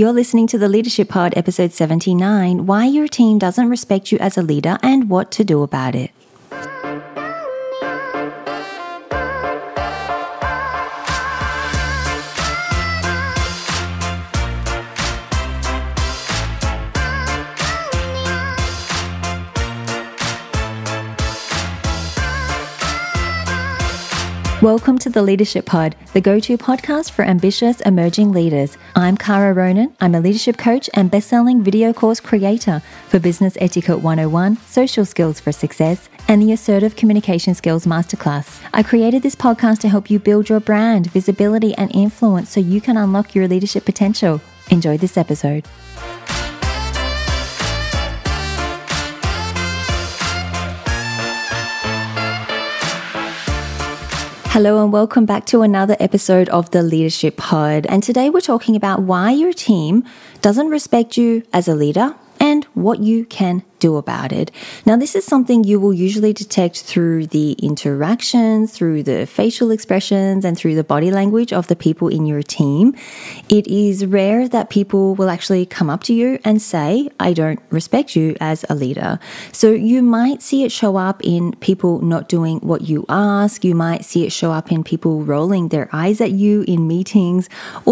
You're listening to the Leadership Pod, episode 79, Why Your Team Doesn't Respect You as a Leader and What to Do About It. Welcome to the Leadership Pod, the go-to podcast for ambitious emerging leaders. I'm Cara Ronan. I'm a leadership coach and best-selling video course creator for Business Etiquette 101, Social Skills for Success, and the Assertive Communication Skills Masterclass. I created this podcast to help you build your brand, visibility, and influence so you can unlock your leadership potential. Enjoy this episode. Hello and welcome back to another episode of the Leadership Pod. And today we're talking about why your team doesn't respect you as a leader and what you can do about it. Now, this is something you will usually detect through the interactions, through the facial expressions, and through the body language of the people in your team. It is rare that people will actually come up to you and say, I don't respect you as a leader. So you might see it show up in people not doing what you ask. You might see it show up in people rolling their eyes at you in meetings,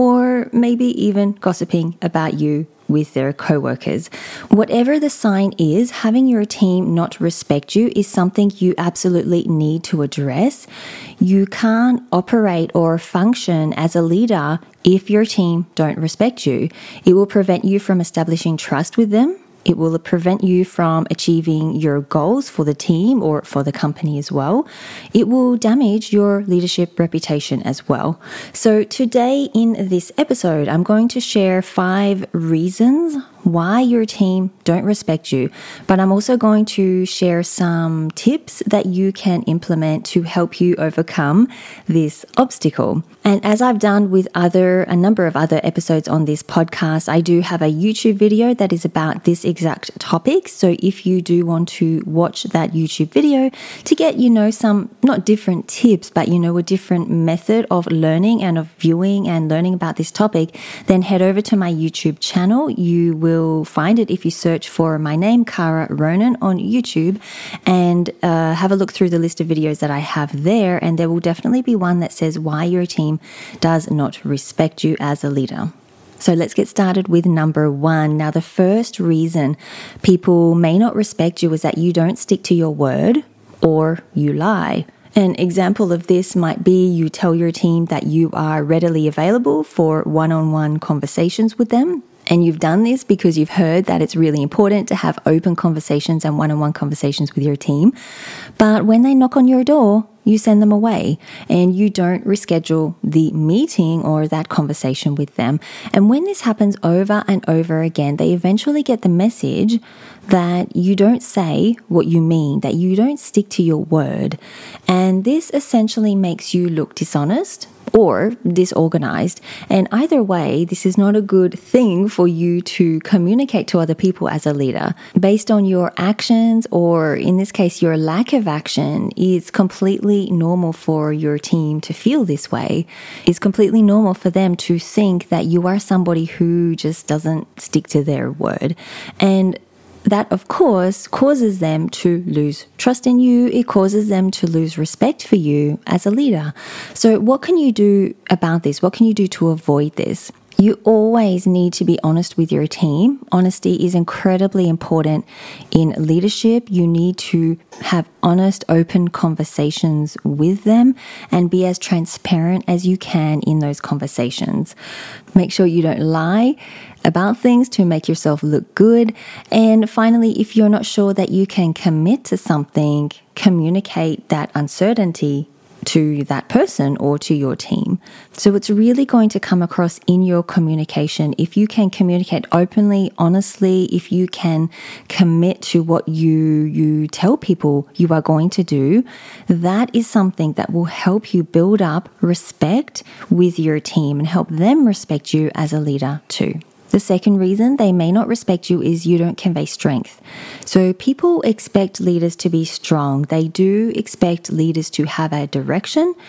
or maybe even gossiping about you with their coworkers. Whatever the sign is, having your team not respect you is something you absolutely need to address. You can't operate or function as a leader if your team don't respect you. It will prevent you from establishing trust with them. It will prevent you from achieving your goals for the team or for the company as well. It will damage your leadership reputation as well. So today in this episode, I'm going to share 5 reasons why your team don't respect you, but I'm also going to share some tips that you can implement to help you overcome this obstacle. And as I've done with a number of other episodes on this podcast, I do have a YouTube video that is about this exact topic. So if you do want to watch that YouTube video to get, some not different tips, but, a different method of learning and of viewing and learning about this topic, then head over to my YouTube channel. You will find it if you search for my name, Cara Ronan, on YouTube, and have a look through the list of videos that I have there. And there will definitely be one that says why your team does not respect you as a leader. So let's get started with number 1. Now, the first reason people may not respect you is that you don't stick to your word or you lie. An example of this might be you tell your team that you are readily available for one-on-one conversations with them. And you've done this because you've heard that it's really important to have open conversations and one-on-one conversations with your team. But when they knock on your door, you send them away and you don't reschedule the meeting or that conversation with them. And when this happens over and over again, they eventually get the message that you don't say what you mean, that you don't stick to your word. And this essentially makes you look dishonest or disorganized. And either way, this is not a good thing for you to communicate to other people as a leader. Based on your actions, or in this case, your lack of action, it's completely normal for your team to feel this way. It's completely normal for them to think that you are somebody who just doesn't stick to their word. And that, of course, causes them to lose trust in you. It causes them to lose respect for you as a leader. So what can you do about this? What can you do to avoid this? You always need to be honest with your team. Honesty is incredibly important in leadership. You need to have honest, open conversations with them and be as transparent as you can in those conversations. Make sure you don't lie about things to make yourself look good. And finally, if you're not sure that you can commit to something, communicate that uncertainty to that person or to your team. So it's really going to come across in your communication. If you can communicate openly, honestly, if you can commit to what you tell people you are going to do, that is something that will help you build up respect with your team and help them respect you as a leader too. The second reason they may not respect you is you don't convey strength. So people expect leaders to be strong. They do expect leaders to have a direction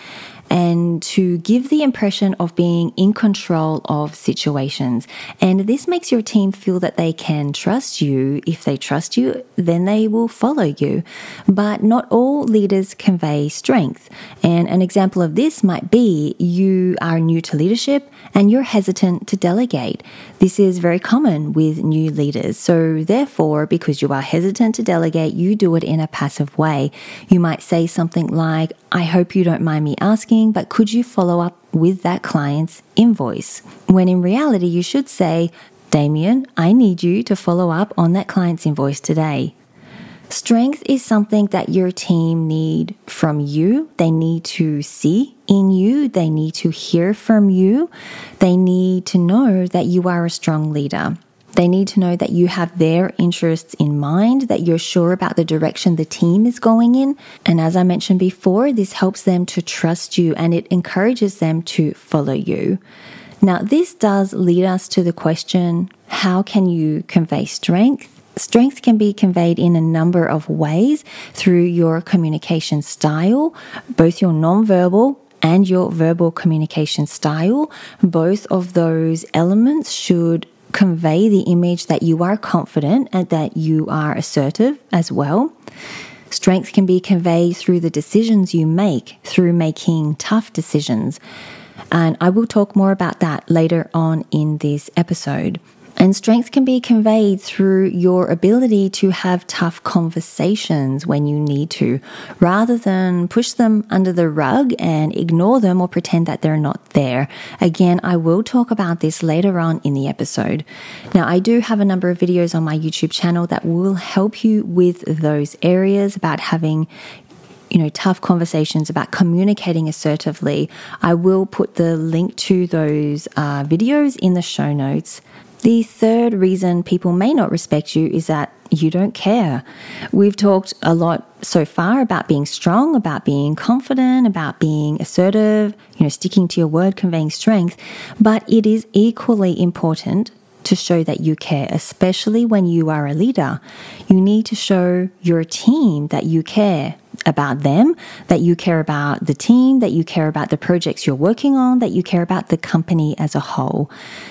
and to give the impression of being in control of situations. And this makes your team feel that they can trust you. If they trust you, then they will follow you. But not all leaders convey strength. And an example of this might be you are new to leadership and you're hesitant to delegate. This is very common with new leaders. So therefore, because you are hesitant to delegate, you do it in a passive way. You might say something like, I hope you don't mind me asking, but could you follow up with that client's invoice? When in reality, you should say, Damien, I need you to follow up on that client's invoice today. Strength is something that your team need from you. They need to see in you. They need to hear from you. They need to know that you are a strong leader. They need to know that you have their interests in mind, that you're sure about the direction the team is going in. And as I mentioned before, this helps them to trust you and it encourages them to follow you. Now, this does lead us to the question, how can you convey strength? Strength can be conveyed in a number of ways through your communication style, both your nonverbal and your verbal communication style. Both of those elements should convey the image that you are confident and that you are assertive as well. Strength can be conveyed through the decisions you make, through making tough decisions. And I will talk more about that later on in this episode. And strength can be conveyed through your ability to have tough conversations when you need to, rather than push them under the rug and ignore them or pretend that they're not there. Again, I will talk about this later on in the episode. Now, I do have a number of videos on my YouTube channel that will help you with those areas about having tough conversations, about communicating assertively. I will put the link to those videos in the show notes. The third reason people may not respect you is that you don't care. We've talked a lot so far about being strong, about being confident, about being assertive, sticking to your word, conveying strength. But it is equally important to show that you care, especially when you are a leader. You need to show your team that you care about them, that you care about the team, that you care about the projects you're working on, that you care about the company as a whole.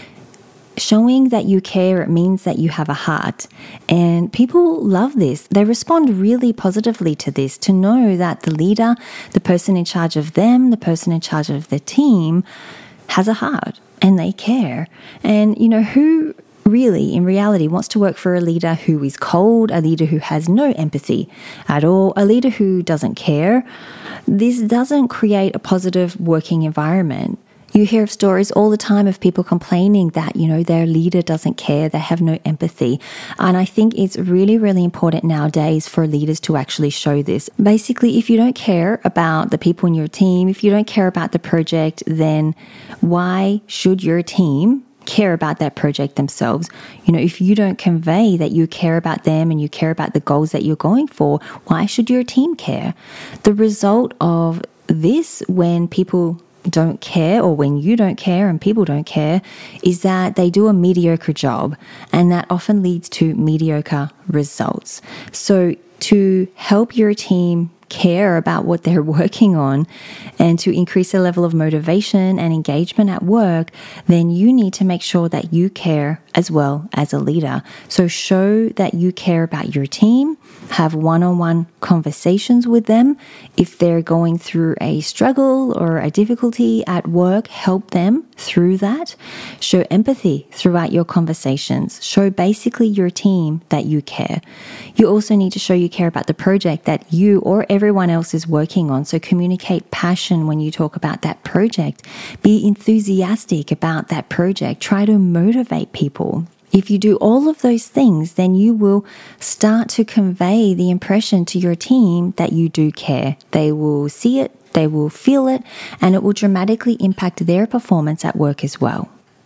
Showing that you care means that you have a heart, and people love this. They respond really positively to this, to know that the leader, the person in charge of them, the person in charge of the team has a heart and they care. And who really, in reality, wants to work for a leader who is cold, a leader who has no empathy at all, a leader who doesn't care? This doesn't create a positive working environment. You hear of stories all the time of people complaining that, their leader doesn't care, they have no empathy. And I think it's really, really important nowadays for leaders to actually show this. Basically, if you don't care about the people in your team, if you don't care about the project, then why should your team care about that project themselves? If you don't convey that you care about them and you care about the goals that you're going for, why should your team care? The result of this, when people don't care, or when you don't care and people don't care, is that they do a mediocre job, and that often leads to mediocre results. So to help your team care about what they're working on and to increase the level of motivation and engagement at work, then you need to make sure that you care as well as a leader. So show that you care about your team, have one-on-one conversations with them. If they're going through a struggle or a difficulty at work, help them through that. Show empathy throughout your conversations. Show basically your team that you care. You also need to show you care about the project that you or everyone else is working on. So communicate passion when you talk about that project. Be enthusiastic about that project. Try to motivate people. If you do all of those things, then you will start to convey the impression to your team that you do care. They will see it, they will feel it, and it will dramatically impact their performance at work as well.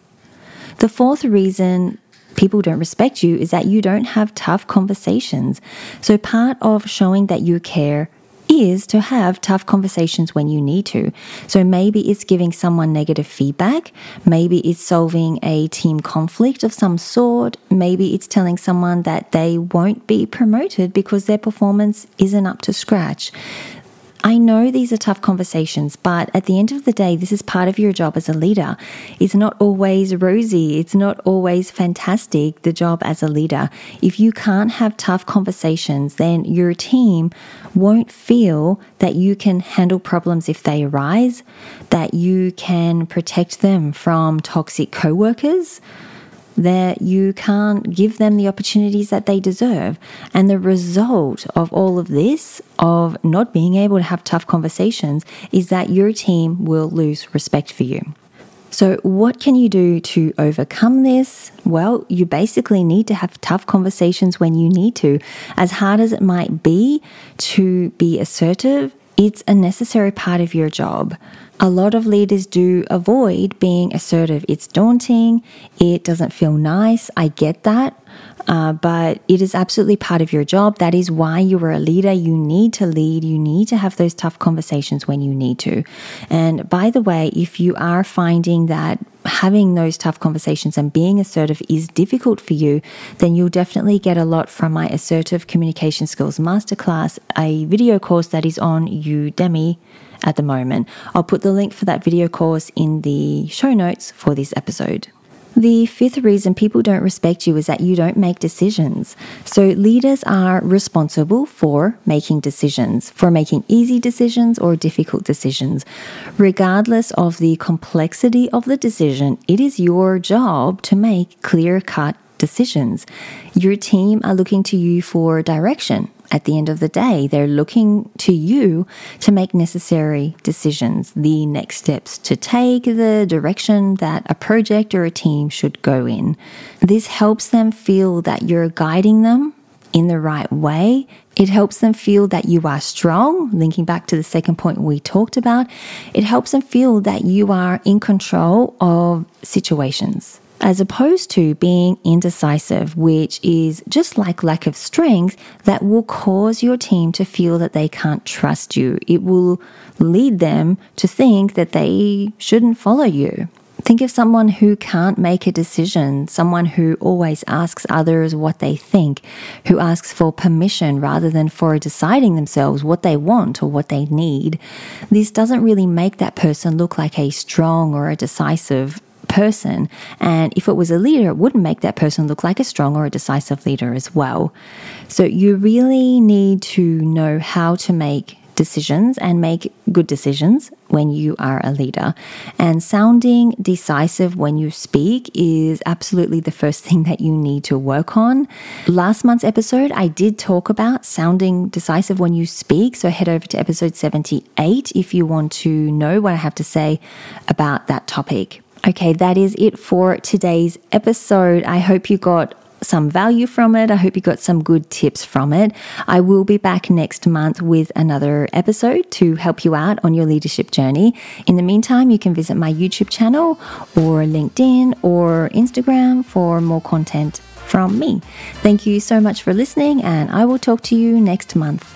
The fourth reason people don't respect you is that you don't have tough conversations. So part of showing that you care is to have tough conversations when you need to. So maybe it's giving someone negative feedback. Maybe it's solving a team conflict of some sort. Maybe it's telling someone that they won't be promoted because their performance isn't up to scratch. I know these are tough conversations, but at the end of the day, this is part of your job as a leader. It's not always rosy. It's not always fantastic, the job as a leader. If you can't have tough conversations, then your team won't feel that you can handle problems if they arise, that you can protect them from toxic coworkers, that you can't give them the opportunities that they deserve. And the result of all of this, of not being able to have tough conversations, is that your team will lose respect for you. So what can you do to overcome this? Well, you basically need to have tough conversations when you need to. As hard as it might be to be assertive, it's a necessary part of your job. A lot of leaders do avoid being assertive. It's daunting. It doesn't feel nice. I get that. But it is absolutely part of your job. That is why you are a leader. You need to lead. You need to have those tough conversations when you need to. And by the way, if you are finding that having those tough conversations and being assertive is difficult for you, then you'll definitely get a lot from my Assertive Communication Skills Masterclass, a video course that is on Udemy at the moment. I'll put the link for that video course in the show notes for this episode. The fifth reason people don't respect you is that you don't make decisions. So leaders are responsible for making decisions, for making easy decisions or difficult decisions. Regardless of the complexity of the decision, it is your job to make clear-cut decisions. Your team are looking to you for direction. At the end of the day, they're looking to you to make necessary decisions, the next steps to take, the direction that a project or a team should go in. This helps them feel that you're guiding them in the right way. It helps them feel that you are strong, linking back to the second point we talked about. It helps them feel that you are in control of situations, as opposed to being indecisive, which is just like lack of strength that will cause your team to feel that they can't trust you. It will lead them to think that they shouldn't follow you. Think of someone who can't make a decision, someone who always asks others what they think, who asks for permission rather than for deciding themselves what they want or what they need. This doesn't really make that person look like a strong or a decisive person, and if it was a leader, it wouldn't make that person look like a strong or a decisive leader as well. So you really need to know how to make decisions and make good decisions when you are a leader. And sounding decisive when you speak is absolutely the first thing that you need to work on. Last month's episode, I did talk about sounding decisive when you speak. So head over to episode 78 if you want to know what I have to say about that topic. Okay, that is it for today's episode. I hope you got some value from it. I hope you got some good tips from it. I will be back next month with another episode to help you out on your leadership journey. In the meantime, you can visit my YouTube channel or LinkedIn or Instagram for more content from me. Thank you so much for listening, and I will talk to you next month.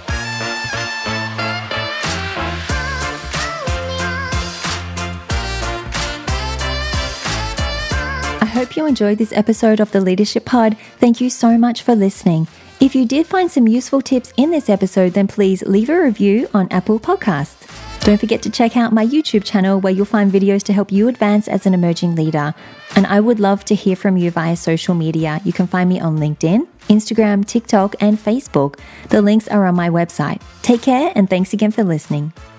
I hope you enjoyed this episode of the Leadership Pod. Thank you so much for listening. If you did find some useful tips in this episode, then please leave a review on Apple Podcasts. Don't forget to check out my YouTube channel where you'll find videos to help you advance as an emerging leader. And I would love to hear from you via social media. You can find me on LinkedIn, Instagram, TikTok, and Facebook. The links are on my website. Take care, and thanks again for listening.